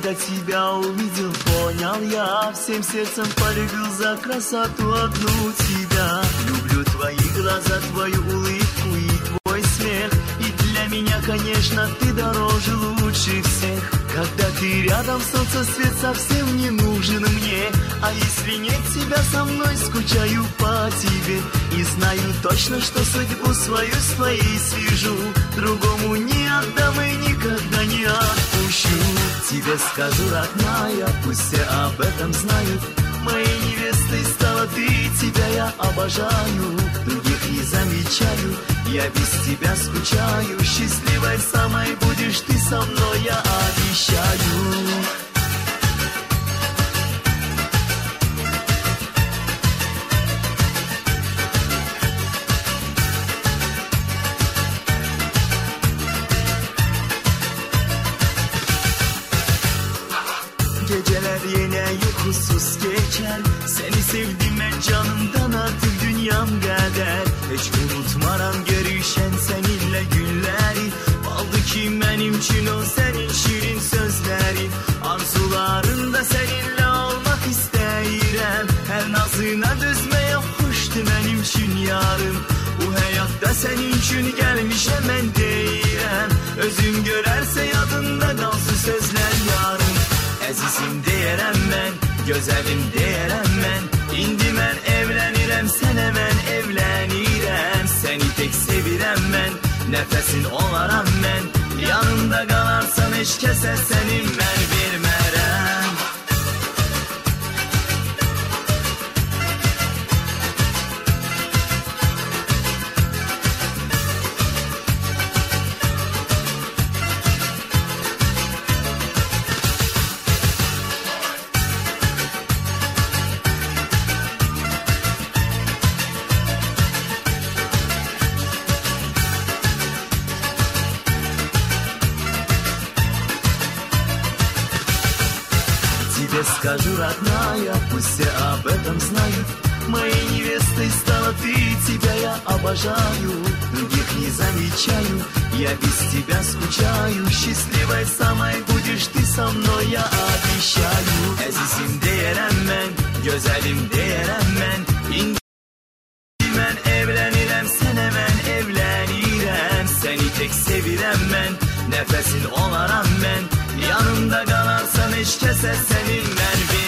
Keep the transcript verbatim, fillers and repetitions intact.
Когда тебя увидел, понял я, всем сердцем полюбил за красоту одну тебя. Люблю твои глаза, твою улыбку и твой смех. И для меня, конечно, ты дороже лучше всех. Когда ты рядом, солнце свет совсем не нужен мне. А если нет тебя со мной, скучаю по тебе. И знаю точно, что судьбу свою с твоей свяжу. Другому не отдам и никогда не отпущу. Тебе скажу, родная, пусть все об этом знают. Моей невестой стала ты, тебя я обожаю. Других не замечаю, я без тебя скучаю. Счастливой самой будешь ты со мной, я обещаю. Geceler yine uykusuz geçer. Seni sevdim ben canımdan artık dünyam kadar. Hiç unutmaram görüşen seninle günleri. Baldı ki benim için o senin şirin sözleri. Arzularında seninle olmak isteyirəm. Her nazına düzme yok hoştu benim için yarım. Bu hayatta senin için gelmişem ben deyirəm. Özüm görerse yadında kalsın sözler yarım. Əzizim deyərəm mən, gözəlim deyərəm mən. İndi mən evlənirəm, sənə mən evlənirəm. Səni tek sevirəm mən, nəfəsin olaram mən. Yanımda qalarsan heç kəsə səni mən vermərəm. Тебе скажу, родная, пусть все об этом знают. Моей невестой стала ты, тебя я обожаю. Других не замечаю, я без тебя скучаю. Счастливой самой будешь ты со mной, я обещаю. Əzizim deyərəm mən, gözəlim deyərəm mən. İndi mən evlənirəm, sənə mən evlənirəm. Səni tek sevirəm mən, nəfəsin olaram mən. Yanımda qalarsan heç kəsə sənin mən